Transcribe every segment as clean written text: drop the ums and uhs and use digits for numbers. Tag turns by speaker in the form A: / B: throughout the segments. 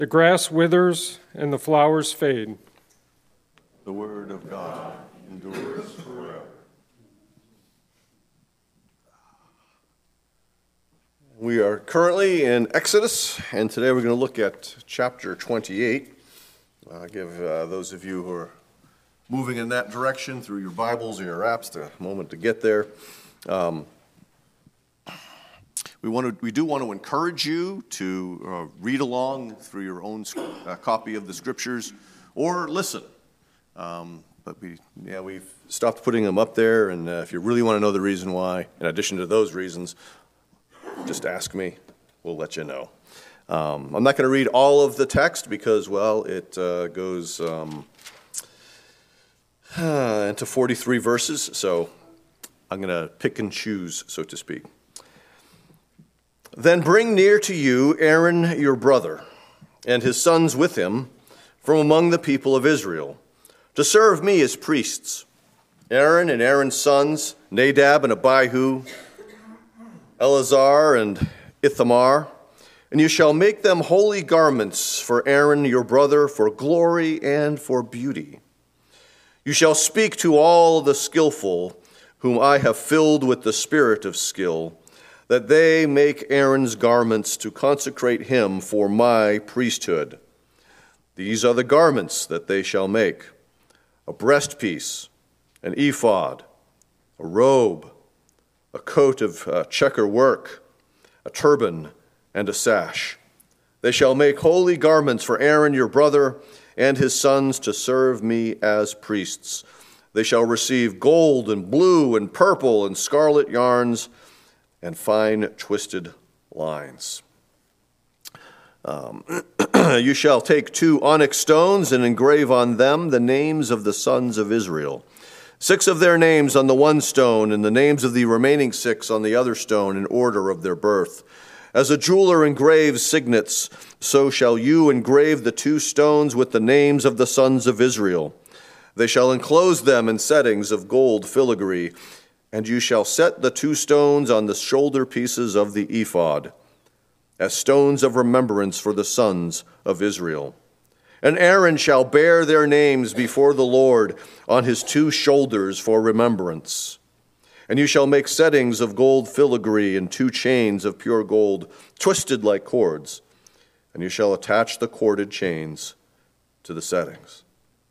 A: The grass withers and the flowers fade.
B: The word of God endures forever. We are currently in Exodus, and today we're going to look at chapter 28. I'll give those of you who are moving in that direction through your Bibles or your apps a moment to get there. We do want to encourage you to read along through your own copy of the Scriptures or listen. But we've stopped putting them up there, and if you really want to know the reason why, in addition to those reasons, just ask me. We'll let you know. I'm not going to read all of the text because, it goes into 43 verses, so I'm going to pick and choose, so to speak. Then bring near to you Aaron your brother, and his sons with him, from among the people of Israel, to serve me as priests. Aaron and Aaron's sons, Nadab and Abihu, Eleazar and Ithamar, and you shall make them holy garments for Aaron your brother, for glory and for beauty. You shall speak to all the skillful, whom I have filled with the spirit of skill, that they make Aaron's garments to consecrate him for my priesthood. These are the garments that they shall make: a breastpiece, an ephod, a robe, a coat of checker work, a turban, and a sash. They shall make holy garments for Aaron your brother and his sons to serve me as priests. They shall receive gold and blue and purple and scarlet yarns and fine twisted lines. You shall take 2 onyx stones and engrave on them the names of the sons of Israel, 6 of their names on the one stone, and the names of the remaining 6 on the other stone in order of their birth. As a jeweler engraves signets, so shall you engrave the 2 stones with the names of the sons of Israel. They shall enclose them in settings of gold filigree, and you shall set the 2 stones on the shoulder pieces of the ephod, as stones of remembrance for the sons of Israel. And Aaron shall bear their names before the Lord on his 2 shoulders for remembrance. And you shall make settings of gold filigree and 2 chains of pure gold, twisted like cords. And you shall attach the corded chains to the settings.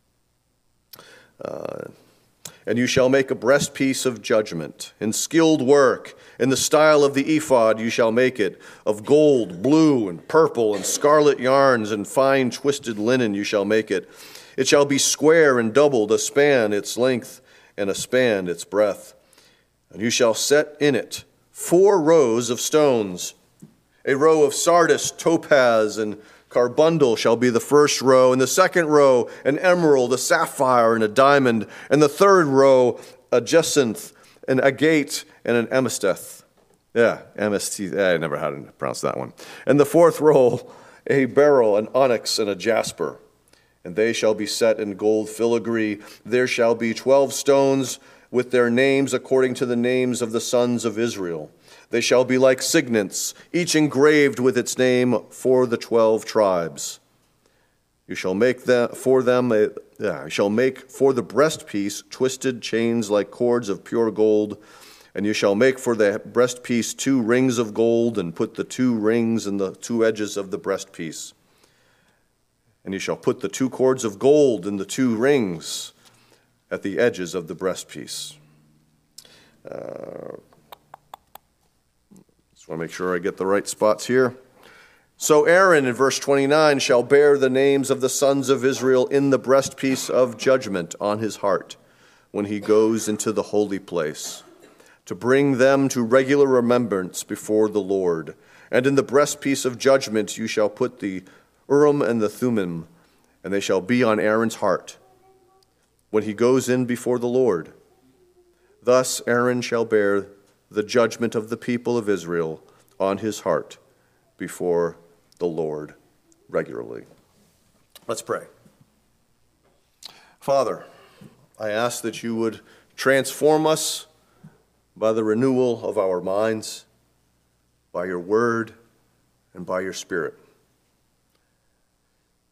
B: And you shall make a breastpiece of judgment, in skilled work, in the style of the ephod you shall make it, of gold, blue, and purple, and scarlet yarns, and fine twisted linen you shall make it. It shall be square and doubled, a span its length, and a span its breadth. And you shall set in it 4 rows of stones. A row of sardius, topaz, and carbuncle shall be the first row, and the second row an emerald, a sapphire, and a diamond, and the third row a jacinth, an agate, and an amesteth. Amesteth. I never had to pronounce that one. And the fourth row a beryl, an onyx, and a jasper. And they shall be set in gold filigree. There shall be 12 stones with their names according to the names of the sons of Israel. They shall be like signets, each engraved with its name for the 12 tribes. You shall make for the breastpiece twisted chains like cords of pure gold, and you shall make for the breastpiece 2 rings of gold, and put the 2 rings in the 2 edges of the breastpiece. And you shall put the 2 cords of gold in the 2 rings at the edges of the breastpiece. Just want to make sure I get the right spots here. So Aaron, in verse 29, shall bear the names of the sons of Israel in the breastpiece of judgment on his heart when he goes into the holy place, to bring them to regular remembrance before the Lord. And in the breastpiece of judgment you shall put the Urim and the Thummim, and they shall be on Aaron's heart when he goes in before the Lord. Thus Aaron shall bear the judgment of the people of Israel on his heart before the Lord regularly. Let's pray. Father, I ask that you would transform us by the renewal of our minds, by your word, and by your Spirit.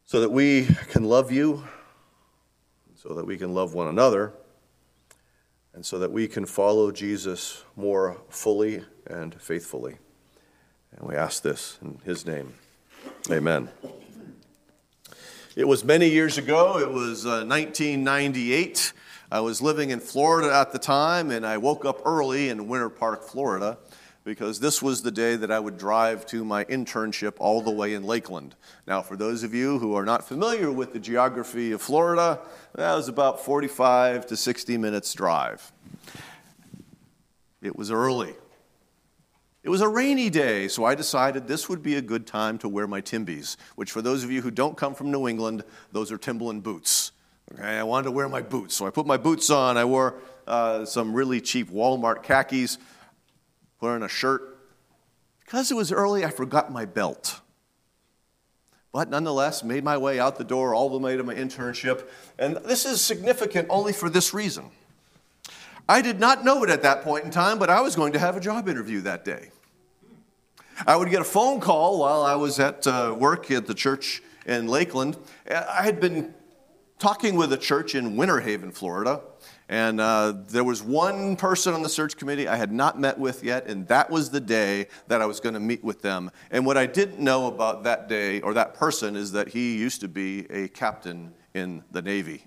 B: so that we can love you, so that we can love one another, and so that we can follow Jesus more fully and faithfully. And we ask this in his name. Amen. It was many years ago. It was 1998. I was living in Florida at the time, and I woke up early in Winter Park, Florida, because this was the day that I would drive to my internship all the way in Lakeland. Now, for those of you who are not familiar with the geography of Florida, that was about 45 to 60 minutes drive. It was early. It was a rainy day, so I decided this would be a good time to wear my Timbies, which for those of you who don't come from New England, those are Timberland boots. Okay, I wanted to wear my boots, so I put my boots on. I wore some really cheap Walmart khakis, put on a shirt. Because it was early, I forgot my belt. But nonetheless, made my way out the door all the way to my internship. And this is significant only for this reason. I did not know it at that point in time, but I was going to have a job interview that day. I would get a phone call while I was at work at the church in Lakeland. I had been talking with a church in Winter Haven, Florida, and there was one person on the search committee I had not met with yet, and that was the day that I was going to meet with them. And what I didn't know about that day, or that person, is that he used to be a captain in the Navy.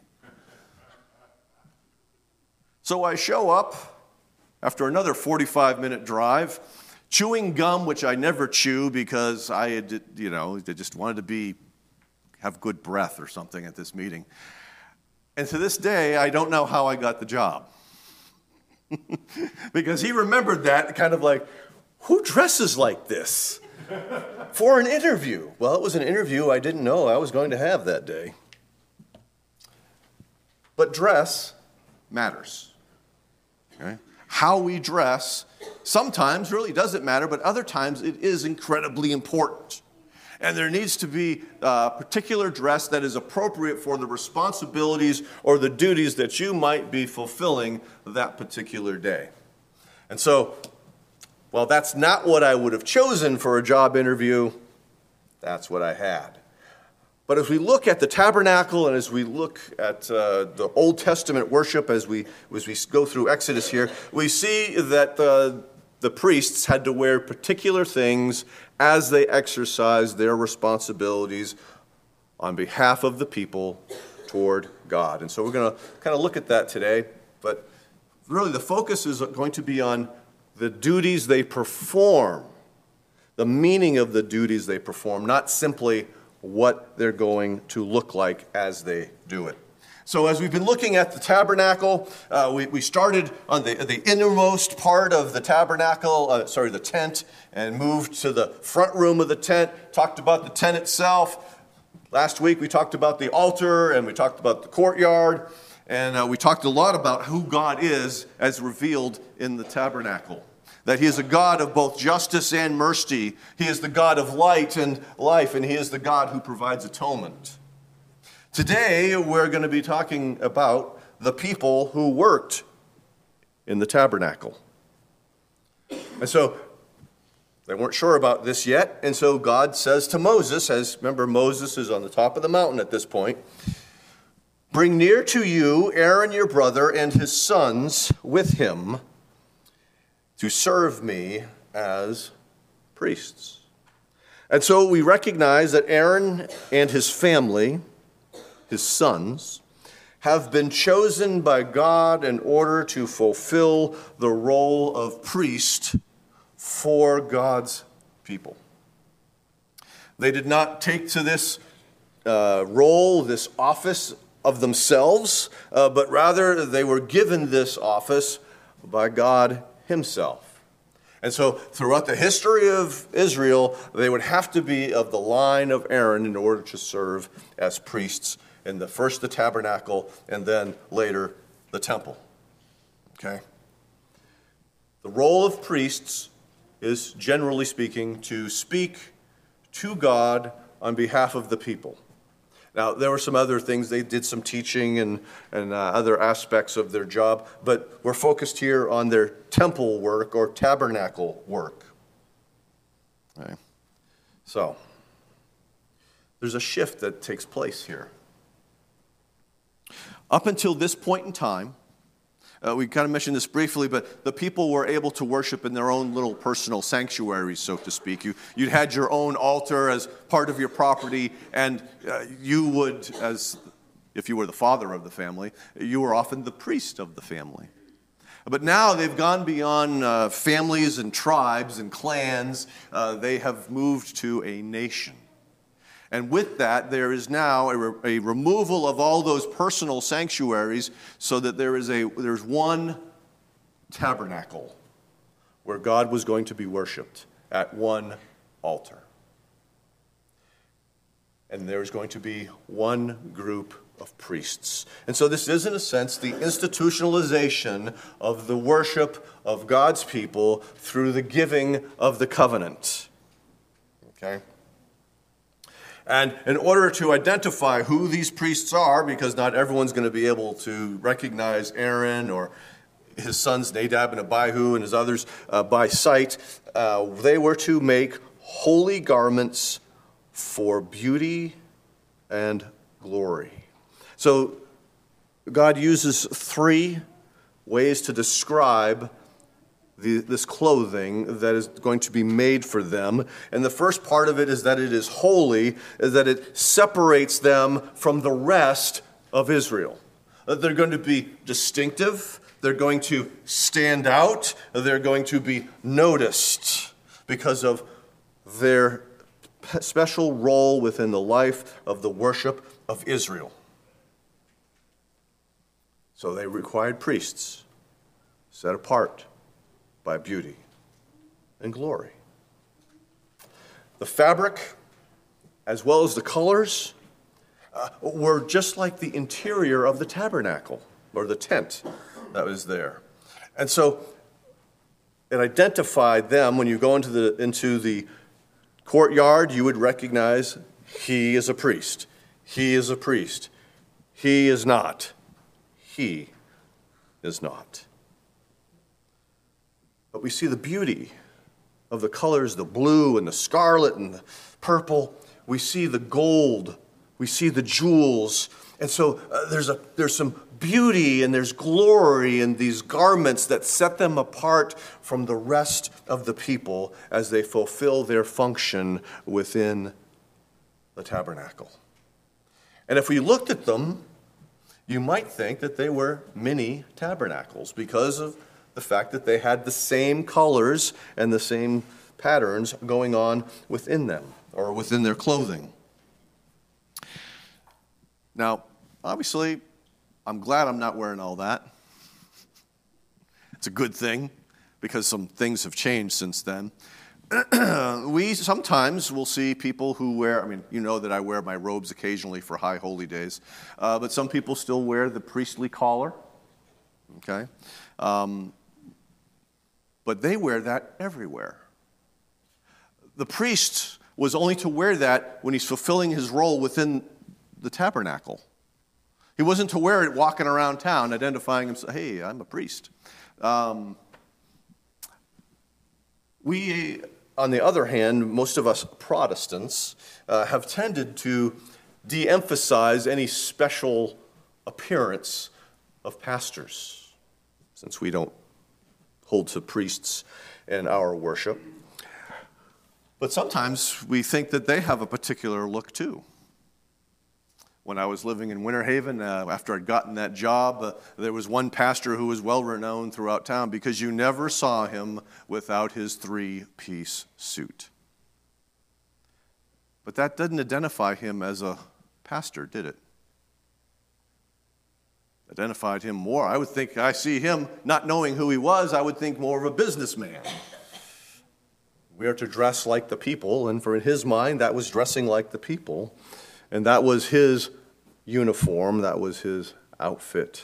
B: So I show up after another 45-minute drive, chewing gum, which I never chew because I just wanted to have good breath or something at this meeting. And to this day, I don't know how I got the job. Because he remembered that, kind of like, who dresses like this for an interview? Well, it was an interview I didn't know I was going to have that day. But dress matters. Okay? How we dress sometimes really doesn't matter, but other times it is incredibly important. And there needs to be a particular dress that is appropriate for the responsibilities or the duties that you might be fulfilling that particular day. And so, while that's not what I would have chosen for a job interview, that's what I had. But as we look at the tabernacle and as we look at the Old Testament worship, as we go through Exodus here, we see that the priests had to wear particular things as they exercised their responsibilities on behalf of the people toward God. And so we're going to kind of look at that today. But really the focus is going to be on the duties they perform, the meaning of the duties they perform, not simply what they're going to look like as they do it. So as we've been looking at the tabernacle, we started on the innermost part of the tabernacle, the tent, and moved to the front room of the tent, talked about the tent itself. Last week we talked about the altar, and we talked about the courtyard, and we talked a lot about who God is as revealed in the tabernacle. That he is a God of both justice and mercy. He is the God of light and life, and he is the God who provides atonement. Today, we're going to be talking about the people who worked in the tabernacle. And so, they weren't sure about this yet, and so God says to Moses, remember Moses is on the top of the mountain at this point, "Bring near to you Aaron your brother and his sons with him to serve me as priests." And so we recognize that Aaron and his family, his sons, have been chosen by God in order to fulfill the role of priest for God's people. They did not take to this role, this office of themselves, but rather they were given this office by God himself. And so throughout the history of Israel, they would have to be of the line of Aaron in order to serve as priests in the tabernacle, and then later the temple. Okay? The role of priests is, generally speaking, to speak to God on behalf of the people. Now, there were some other things. They did some teaching and other aspects of their job, but we're focused here on their temple work or tabernacle work. Okay. So, there's a shift that takes place here. Up until this point in time, we kind of mentioned this briefly, but the people were able to worship in their own little personal sanctuaries, so to speak. You'd had your own altar as part of your property, and you would, as if you were the father of the family, you were often the priest of the family. But now they've gone beyond families and tribes and clans. They have moved to a nation. And with that, there is now a removal of all those personal sanctuaries so that there's one tabernacle where God was going to be worshiped at one altar. And there's going to be one group of priests. And so this is, in a sense, the institutionalization of the worship of God's people through the giving of the covenant. Okay? And in order to identify who these priests are, because not everyone's going to be able to recognize Aaron or his sons Nadab and Abihu and his others by sight, they were to make holy garments for beauty and glory. So God uses three ways to describe this clothing that is going to be made for them. And the first part of it is that it is holy, is that it separates them from the rest of Israel. They're going to be distinctive. They're going to stand out. They're going to be noticed because of their special role within the life of the worship of Israel. So they required priests set apart by beauty and glory. The fabric, as well as the colors, were just like the interior of the tabernacle, or the tent that was there. And so it identified them. When you go into the courtyard, you would recognize he is a priest. He is a priest. He is not. He is not. But we see the beauty of the colors, the blue and the scarlet and the purple. We see the gold. We see the jewels. And so there's some beauty and there's glory in these garments that set them apart from the rest of the people as they fulfill their function within the tabernacle. And if we looked at them, you might think that they were mini tabernacles because of the fact that they had the same colors and the same patterns going on within them or within their clothing. Now, obviously, I'm glad I'm not wearing all that. It's a good thing because some things have changed since then. We sometimes will see people who wear, you know that I wear my robes occasionally for high holy days, but some people still wear the priestly collar, okay? But they wear that everywhere. The priest was only to wear that when he's fulfilling his role within the tabernacle. He wasn't to wear it walking around town identifying himself, hey, I'm a priest. We, on the other hand, most of us Protestants have tended to de-emphasize any special appearance of pastors, since we don't hold to priests in our worship. But sometimes we think that they have a particular look too. When I was living in Winter Haven, after I'd gotten that job, there was one pastor who was well-renowned throughout town because you never saw him without his three-piece suit. But that didn't identify him as a pastor, did it? Identified him more. I would think, I see him not knowing who he was, I would think more of a businessman. We are to dress like the people, and for in his mind, that was dressing like the people. And that was his uniform, that was his outfit.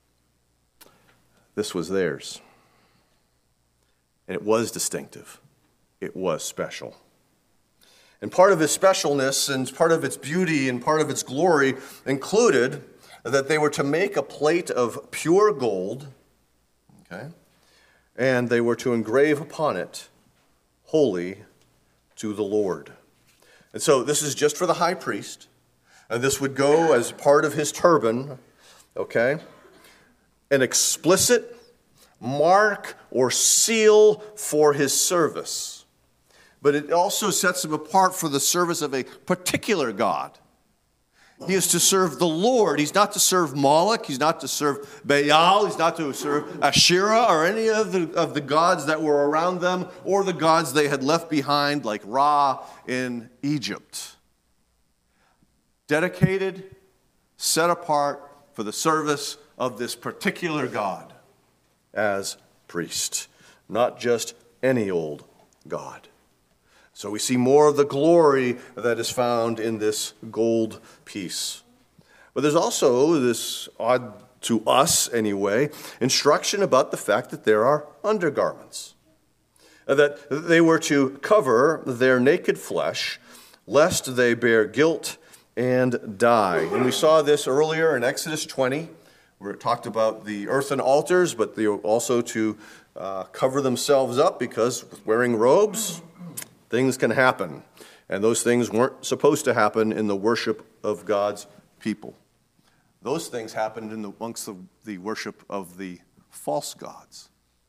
B: This was theirs. And it was distinctive. It was special. And part of its specialness and part of its beauty and part of its glory included that they were to make a plate of pure gold, okay, and they were to engrave upon it, holy to the Lord. And so this is just for the high priest. And this would go as part of his turban, okay? An explicit mark or seal for his service. But it also sets him apart for the service of a particular god. He is to serve the Lord. He's not to serve Moloch. He's not to serve Baal. He's not to serve Asherah or any of the gods that were around them or the gods they had left behind like Ra in Egypt. Dedicated, set apart for the service of this particular God as priest, not just any old God. So we see more of the glory that is found in this gold piece. But there's also this, odd to us anyway, instruction about the fact that there are undergarments, that they were to cover their naked flesh, lest they bear guilt and die. And we saw this earlier in Exodus 20, where it talked about the earthen altars, but they were also to cover themselves up because with wearing robes, things can happen. And those things weren't supposed to happen in the worship of God's people. Those things happened amongst the worship of the false gods.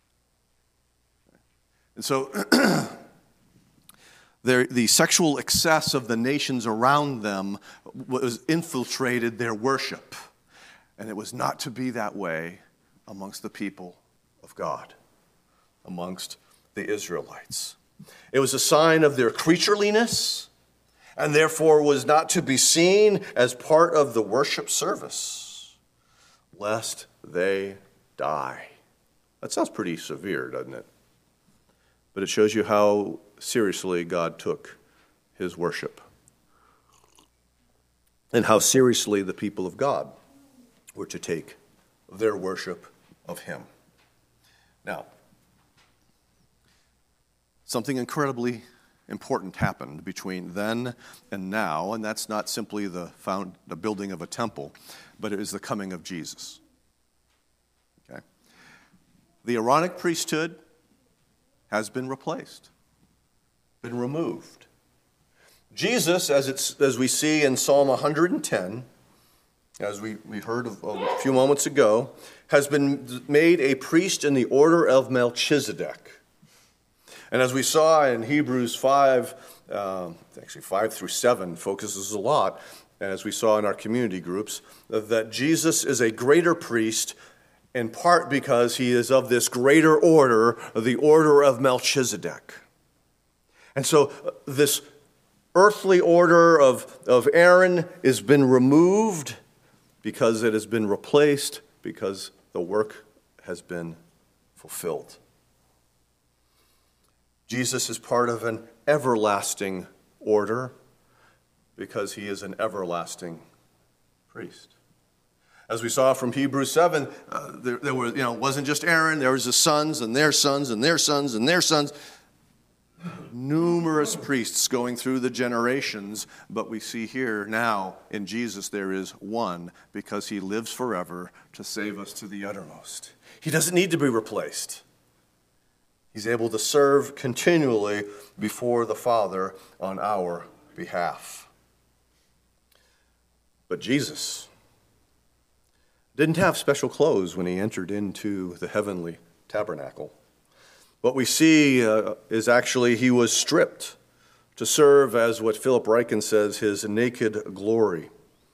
B: And so the sexual excess of the nations around them was infiltrated their worship. And it was not to be that way amongst the people of God, amongst the Israelites. It was a sign of their creatureliness, and therefore was not to be seen as part of the worship service, lest they die. That sounds pretty severe, doesn't it? But it shows you how seriously God took his worship, and how seriously the people of God were to take their worship of him. Now, something incredibly important happened between then and now, and that's not simply the building of a temple, but it is the coming of Jesus. Okay? The Aaronic priesthood has been replaced, been removed. Jesus, as we see in Psalm 110, as we heard a few moments ago, has been made a priest in the order of Melchizedek. And as we saw in Hebrews 5, actually 5 through 7 focuses a lot, and as we saw in our community groups, that Jesus is a greater priest in part because he is of this greater order, the order of Melchizedek. And so this earthly order of Aaron has been removed because it has been replaced, because the work has been fulfilled. Jesus is part of an everlasting order because he is an everlasting priest. As we saw from Hebrews 7, there were, it wasn't just Aaron, there was his sons and their sons and their sons and their sons. Numerous priests going through the generations, but we see here now in Jesus there is one because he lives forever to save us to the uttermost. He doesn't need to be replaced. He's able to serve continually before the Father on our behalf. But Jesus didn't have special clothes when he entered into the heavenly tabernacle. What we see is actually he was stripped to serve as what Philip Ryken says, his naked glory.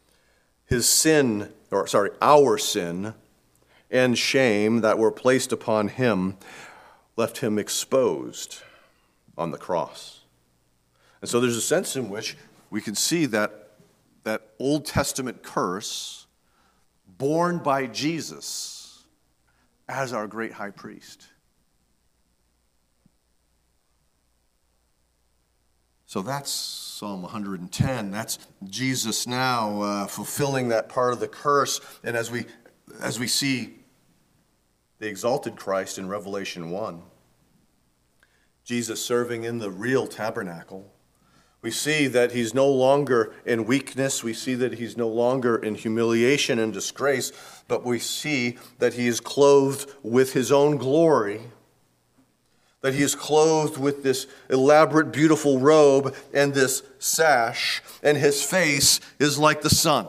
B: Our sin and shame that were placed upon him left him exposed on the cross. And so there's a sense in which we can see that Old Testament curse borne by Jesus as our great high priest. So that's Psalm 110. That's Jesus now fulfilling that part of the curse. And as we see the exalted Christ in Revelation 1, Jesus serving in the real tabernacle, we see that he's no longer in weakness. We see that he's no longer in humiliation and disgrace, but we see that he is clothed with his own glory, that he is clothed with this elaborate, beautiful robe and this sash, and his face is like the sun.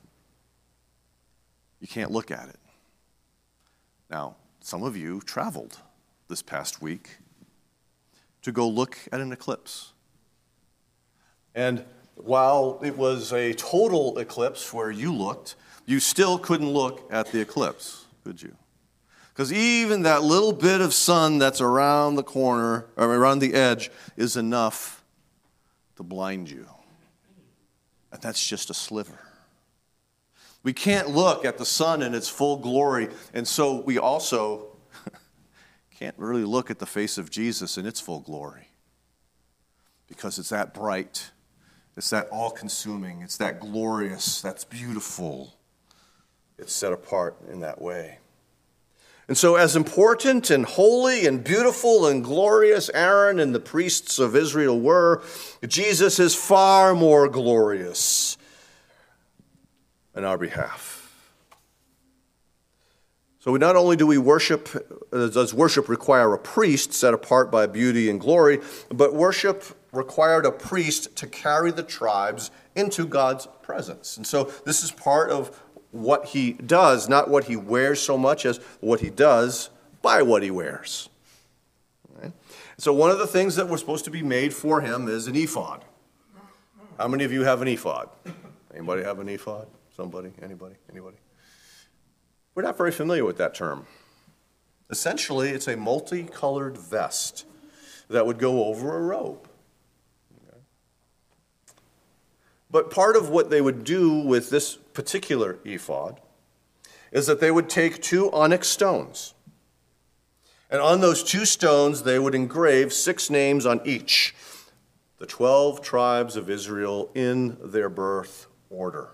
B: You can't look at it. Now, some of you traveled this past week to go look at an eclipse. And while it was a total eclipse where you looked, you still couldn't look at the eclipse, could you? Because even that little bit of sun that's around the corner, or around the edge, is enough to blind you. And that's just a sliver. We can't look at the sun in its full glory, and so we also can't really look at the face of Jesus in its full glory. Because it's that bright, it's that all-consuming, it's that glorious, that's beautiful. It's set apart in that way. And so as important and holy and beautiful and glorious Aaron and the priests of Israel were, Jesus is far more glorious on our behalf. So not only do we worship, does worship require a priest set apart by beauty and glory, but worship required a priest to carry the tribes into God's presence. And so this is part of what he does, not what he wears so much as what he does by what he wears. Okay? So one of the things that was supposed to be made for him is an ephod. How many of you have an ephod? Anybody have an ephod? Somebody? Anybody? We're not very familiar with that term. Essentially, it's a multicolored vest that would go over a robe. Okay? But part of what they would do with this particular ephod is that they would take 2 onyx stones. And on those 2 stones, they would engrave 6 names on each. The 12 tribes of Israel in their birth order.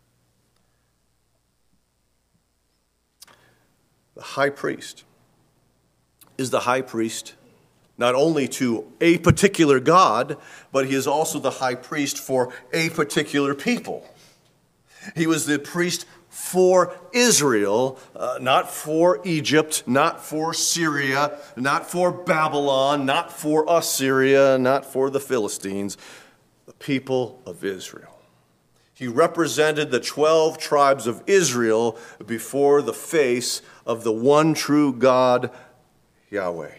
B: The high priest is the high priest not only to a particular God, but he is also the high priest for a particular people. He was the priest for Israel, not for Egypt, not for Syria, not for Babylon, not for Assyria, not for the Philistines, the people of Israel. He represented the 12 tribes of Israel before the face of the one true God, Yahweh.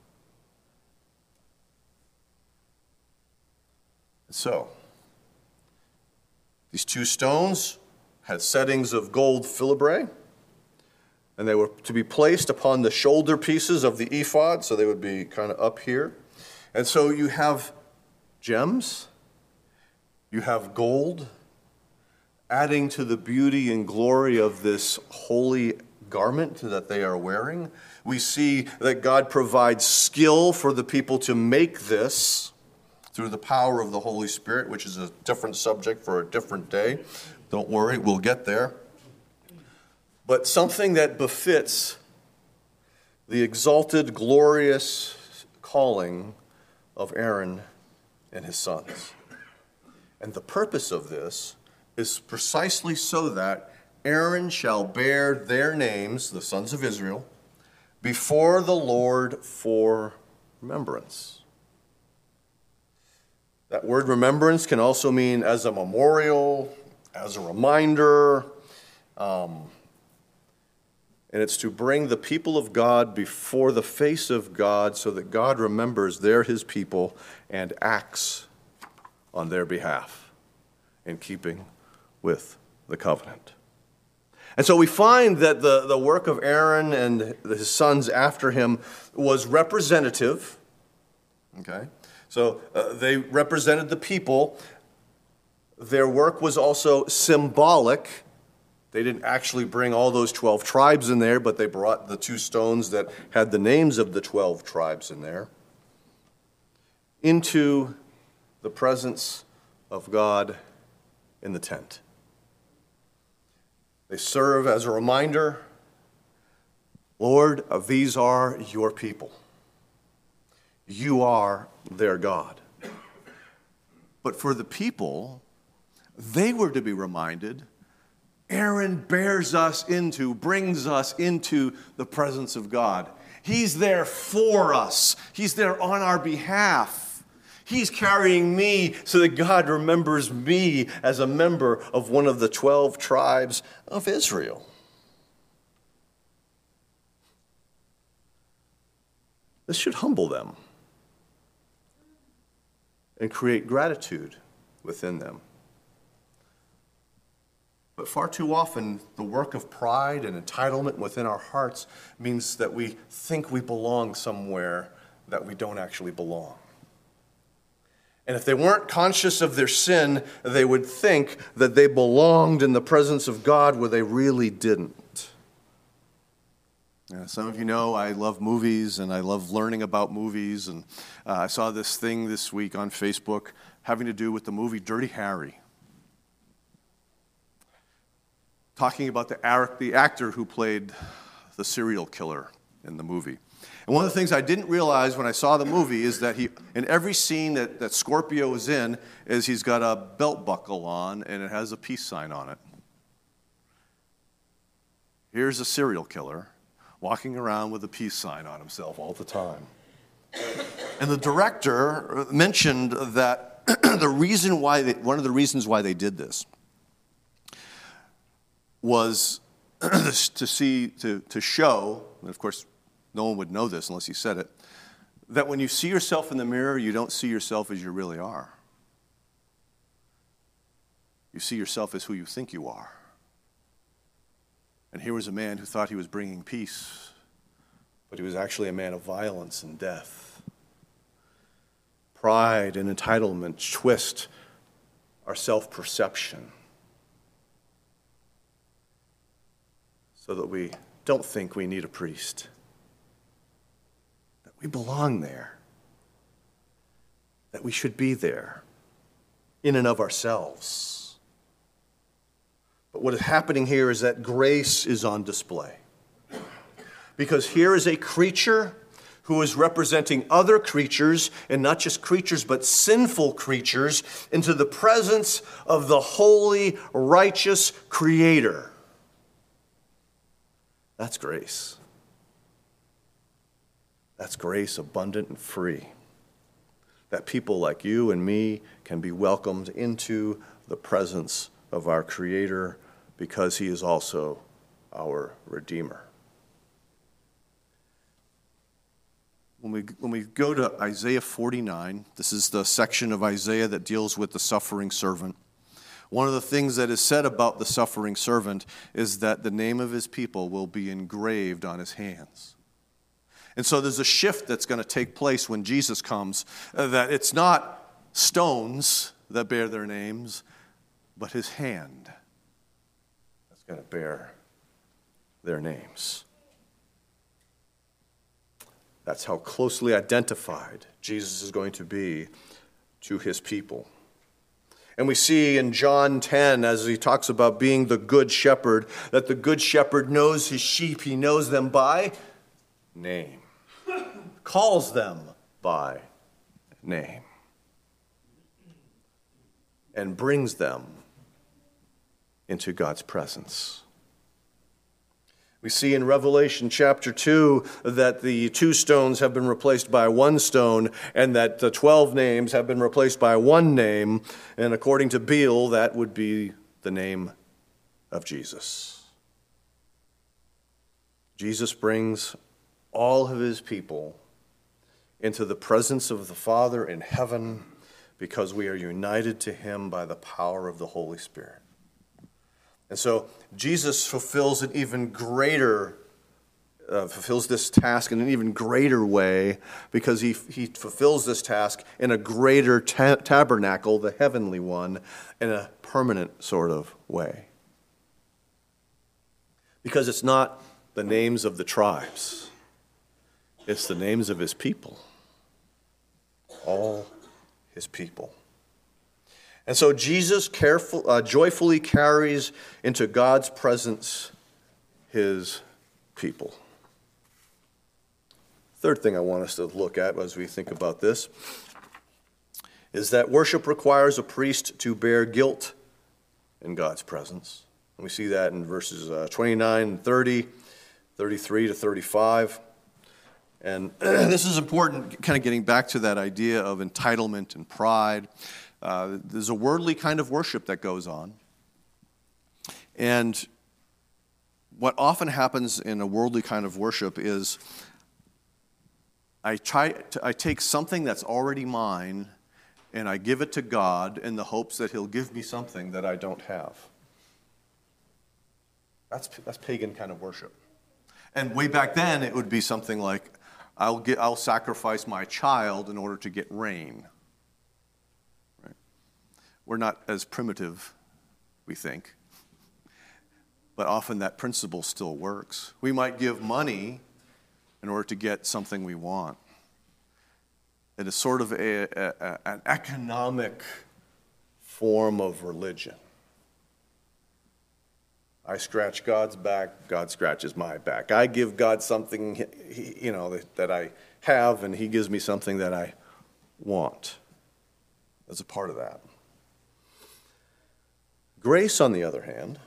B: So, these 2 stones had settings of gold filigree, and they were to be placed upon the shoulder pieces of the ephod, so they would be kind of up here. And so you have gems, you have gold, adding to the beauty and glory of this holy garment that they are wearing. We see that God provides skill for the people to make this through the power of the Holy Spirit, which is a different subject for a different day. Don't worry, we'll get there. But something that befits the exalted, glorious calling of Aaron and his sons. And the purpose of this is precisely so that Aaron shall bear their names, the sons of Israel, before the Lord for remembrance. That word remembrance can also mean as a memorial, as a reminder, and it's to bring the people of God before the face of God so that God remembers they're his people and acts on their behalf in keeping with the covenant. And so we find that the work of Aaron and his sons after him was representative. Okay? So they represented the people. Their work was also symbolic. They didn't actually bring all those 12 tribes in there, but they brought the 2 stones that had the names of the 12 tribes in there into the presence of God in the tent. They serve as a reminder, Lord, these are your people. You are their God. But for the people, they were to be reminded, Aaron brings us into the presence of God. He's there for us. He's there on our behalf. He's carrying me so that God remembers me as a member of one of the 12 tribes of Israel. This should humble them and create gratitude within them. But far too often, the work of pride and entitlement within our hearts means that we think we belong somewhere that we don't actually belong. And if they weren't conscious of their sin, they would think that they belonged in the presence of God where they really didn't. Some of you know I love movies and I love learning about movies. And I saw this thing this week on Facebook having to do with the movie Dirty Harry, talking about the actor who played the serial killer in the movie. And one of the things I didn't realize when I saw the movie is that in every scene that Scorpio is in, is he's got a belt buckle on and it has a peace sign on it. Here's a serial killer walking around with a peace sign on himself all the time. And the director mentioned that one of the reasons why they did this was to show, and of course no one would know this unless he said it, that when you see yourself in the mirror, you don't see yourself as you really are. You see yourself as who you think you are. And here was a man who thought he was bringing peace, but he was actually a man of violence and death. Pride and entitlement twist our self-perception so that we don't think we need a priest, that we belong there, that we should be there in and of ourselves. But what is happening here is that grace is on display. Because here is a creature who is representing other creatures, and not just creatures, but sinful creatures, into the presence of the holy, righteous Creator. That's grace. That's grace abundant and free. That people like you and me can be welcomed into the presence of our Creator because He is also our Redeemer. When we go to Isaiah 49, this is the section of Isaiah that deals with the suffering servant. One of the things that is said about the suffering servant is that the name of his people will be engraved on his hands. And so there's a shift that's going to take place when Jesus comes, that it's not stones that bear their names, but his hand that's going to bear their names. That's how closely identified Jesus is going to be to his people. And we see in John 10, as he talks about being the good shepherd, that the good shepherd knows his sheep. He knows them by name, calls them by name, and brings them into God's presence. We see in Revelation chapter 2 that the 2 stones have been replaced by 1 stone, and that the 12 names have been replaced by 1 name. And according to Beale, that would be the name of Jesus. Jesus brings all of his people into the presence of the Father in heaven because we are united to him by the power of the Holy Spirit. And so Jesus fulfills this task in an even greater way because he fulfills this task in a greater tabernacle, the heavenly one, in a permanent sort of way. Because it's not the names of the tribes, it's the names of his people, all his people. And so Jesus joyfully carries into God's presence his people. Third thing I want us to look at as we think about this is that worship requires a priest to bear guilt in God's presence. And we see that in verses 29 and 30, 33 to 35. And this is important, kind of getting back to that idea of entitlement and pride. There's a worldly kind of worship that goes on. And what often happens in a worldly kind of worship is I take something that's already mine and I give it to God in the hopes that He'll give me something that I don't have. That's pagan kind of worship. And way back then, it would be something like, I'll sacrifice my child in order to get rain. Right? We're not as primitive, we think. But often that principle still works. We might give money in order to get something we want. It is sort of an economic form of religion. I scratch God's back, God scratches my back. I give God something, that I have, and He gives me something that I want. That's a part of that. Grace, on the other hand,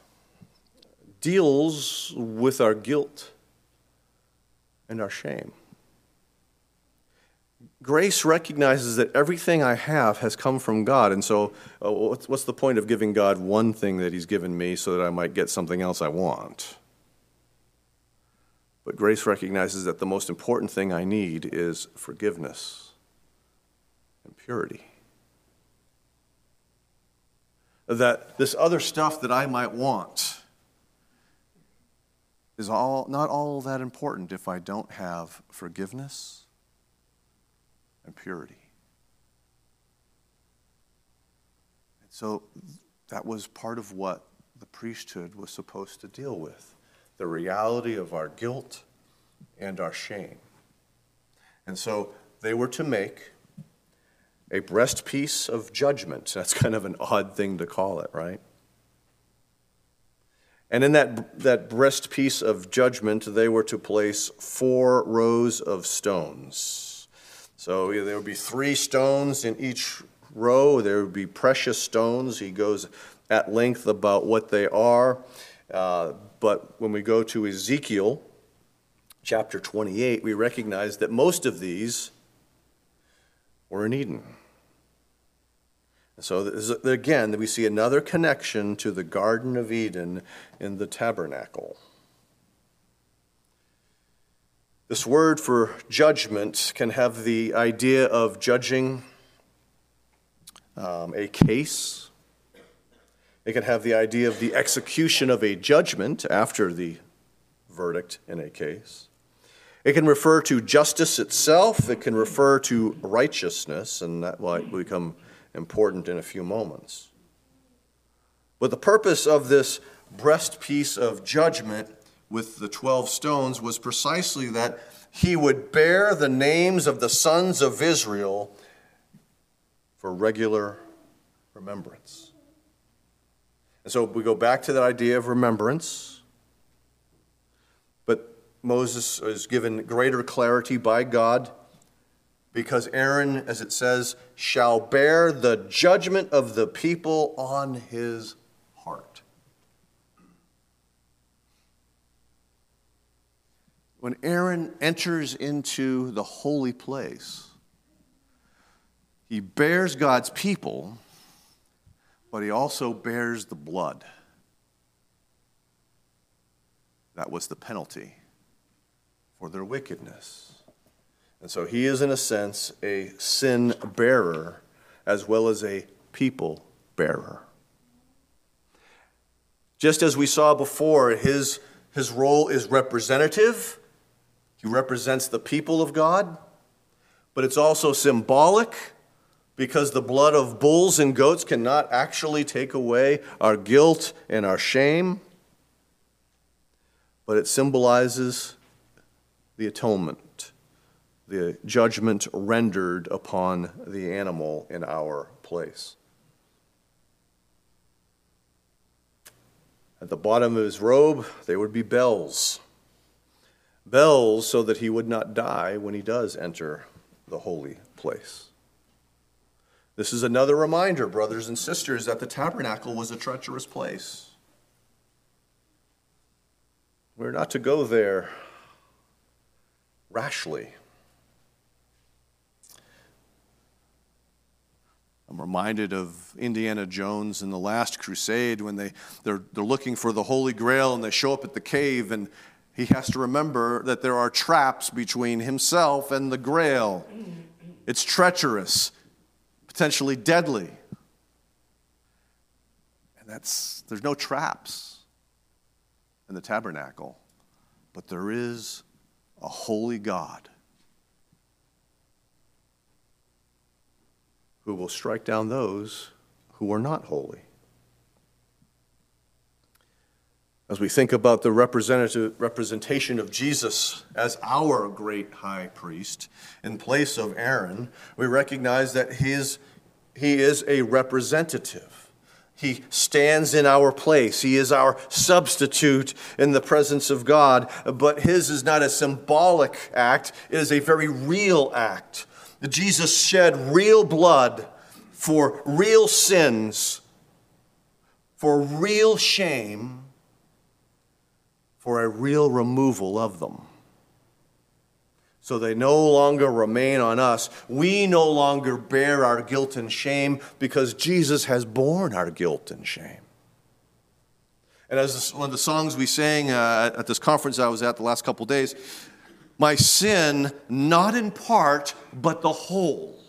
B: deals with our guilt and our shame. Grace recognizes that everything I have has come from God, and so what's the point of giving God one thing that He's given me so that I might get something else I want? But grace recognizes that the most important thing I need is forgiveness and purity. That this other stuff that I might want is not all that important if I don't have forgiveness and purity. And so that was part of what the priesthood was supposed to deal with, the reality of our guilt and our shame. And so they were to make a breastpiece of judgment. That's kind of an odd thing to call it, right? And in that breastpiece of judgment, they were to place 4 rows of stones. So there would be 3 stones in each row. There would be precious stones. He goes at length about what they are. But when we go to Ezekiel chapter 28, we recognize that most of these were in Eden. So again, we see another connection to the Garden of Eden in the tabernacle. This word for judgment can have the idea of judging a case. It can have the idea of the execution of a judgment after the verdict in a case. It can refer to justice itself. It can refer to righteousness, and that will become important in a few moments. But the purpose of this breastpiece of judgment with the 12 stones was precisely that he would bear the names of the sons of Israel for regular remembrance. And so we go back to that idea of remembrance, but Moses is given greater clarity by God because Aaron, as it says, shall bear the judgment of the people on his heart. When Aaron enters into the holy place, he bears God's people, but he also bears the blood. That was the penalty for their wickedness. And so he is, in a sense, a sin bearer as well as a people bearer. Just as we saw before, his role is representative. He represents the people of God, but it's also symbolic because the blood of bulls and goats cannot actually take away our guilt and our shame, but it symbolizes the atonement, the judgment rendered upon the animal in our place. At the bottom of his robe, there would be bells. Bells so that he would not die when he does enter the holy place. This is another reminder, brothers and sisters, that the tabernacle was a treacherous place. We're not to go there rashly. I'm reminded of Indiana Jones in The Last Crusade when they're looking for the Holy Grail and they show up at the cave, and he has to remember that there are traps between himself and the Grail. It's treacherous, potentially deadly. And there's no traps in the tabernacle, but there is a holy God who will strike down those who are not holy. As we think about the representation of Jesus as our great high priest in place of Aaron, we recognize that he is a representative. He stands in our place. He is our substitute in the presence of God, but his is not a symbolic act. It is a very real act. Jesus shed real blood for real sins, for real shame, for a real removal of them. So they no longer remain on us. We no longer bear our guilt and shame because Jesus has borne our guilt and shame. And as one of the songs we sang at this conference I was at the last couple of days, my sin, not in part, but the whole.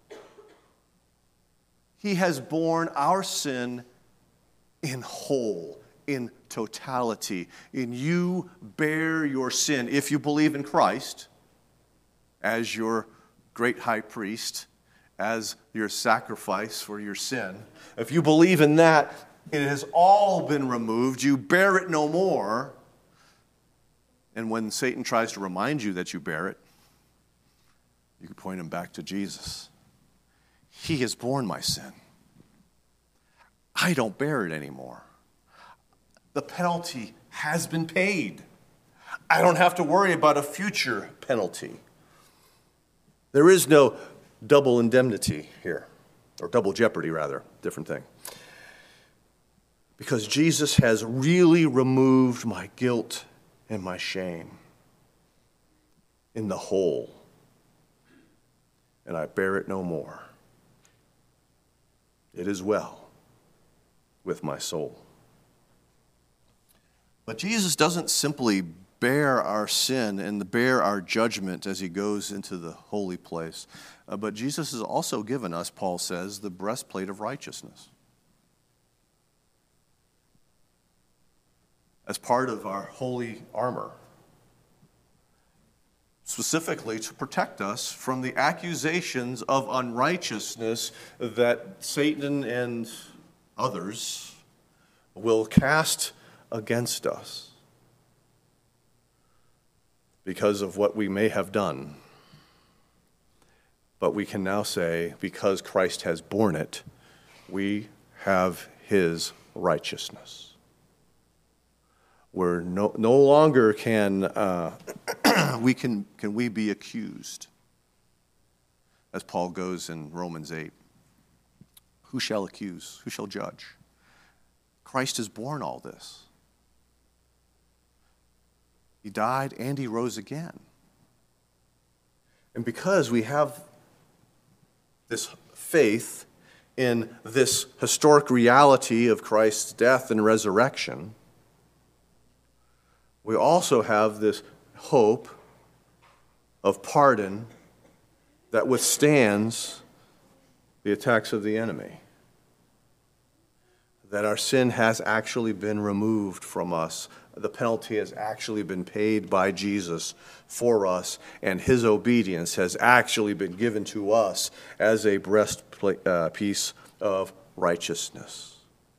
B: He has borne our sin in whole, in totality. In you bear your sin. If you believe in Christ as your great high priest, as your sacrifice for your sin, if you believe in that, it has all been removed. You bear it no more. And when Satan tries to remind you that you bear it, you can point him back to Jesus. He has borne my sin. I don't bear it anymore. The penalty has been paid. I don't have to worry about a future penalty. There is no double indemnity here, or double jeopardy rather, different thing. Because Jesus has really removed my guilt and my shame in the whole, and I bear it no more. It is well with my soul. But Jesus doesn't simply bear our sin and bear our judgment as he goes into the holy place, but Jesus has also given us, Paul says, the breastplate of righteousness as part of our holy armor, specifically to protect us from the accusations of unrighteousness that Satan and others will cast against us because of what we may have done. But we can now say, because Christ has borne it, we have his righteousness. We're no longer can we be accused, as Paul goes in Romans 8. Who shall accuse? Who shall judge? Christ has borne all this. He died and he rose again. And because we have this faith in this historic reality of Christ's death and resurrection, we also have this hope of pardon that withstands the attacks of the enemy. That our sin has actually been removed from us. The penalty has actually been paid by Jesus for us, and his obedience has actually been given to us as a breastpiece of righteousness.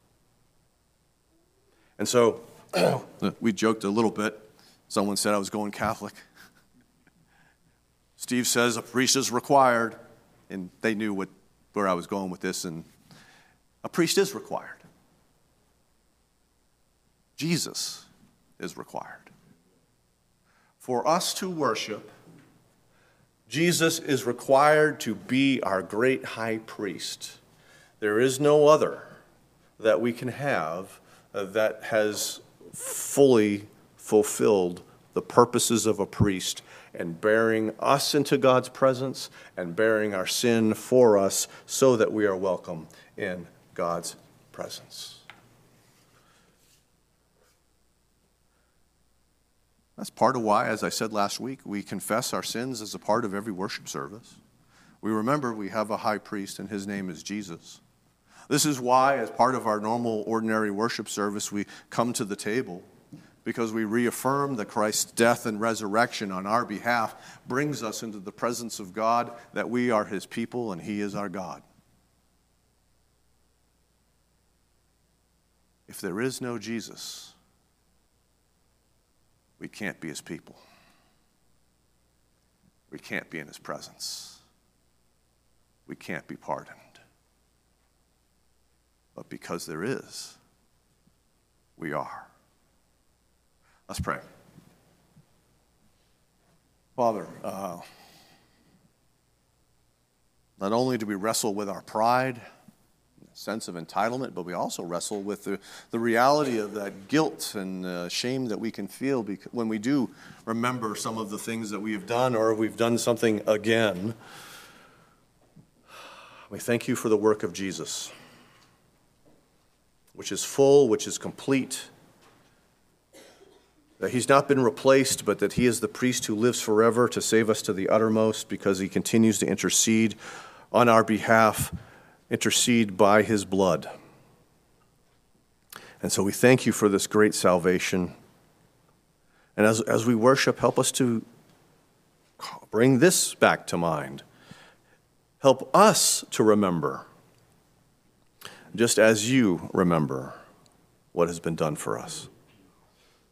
B: And so, we joked a little bit. Someone said I was going Catholic. Steve says a priest is required, and they knew where I was going with this, and a priest is required. Jesus is required. For us to worship, Jesus is required to be our great high priest. There is no other that we can have that has fully fulfilled the purposes of a priest and bearing us into God's presence and bearing our sin for us so that we are welcome in God's presence. That's part of why, as I said last week, we confess our sins as a part of every worship service. We remember we have a high priest, and his name is Jesus. This is why, as part of our normal, ordinary worship service, we come to the table, because we reaffirm that Christ's death and resurrection on our behalf brings us into the presence of God, that we are his people and he is our God. If there is no Jesus, we can't be his people. We can't be in his presence. We can't be pardoned. But because there is, we are. Let's pray. Father, not only do we wrestle with our pride, sense of entitlement, but we also wrestle with the reality of that guilt and shame that we can feel when we do remember some of the things that we have done or we've done something again. We thank you for the work of Jesus, which is full, which is complete, that he's not been replaced, but that he is the priest who lives forever to save us to the uttermost because he continues to intercede on our behalf, intercede by his blood. And so we thank you for this great salvation. And as we worship, help us to bring this back to mind. Help us to remember, just as you remember what has been done for us.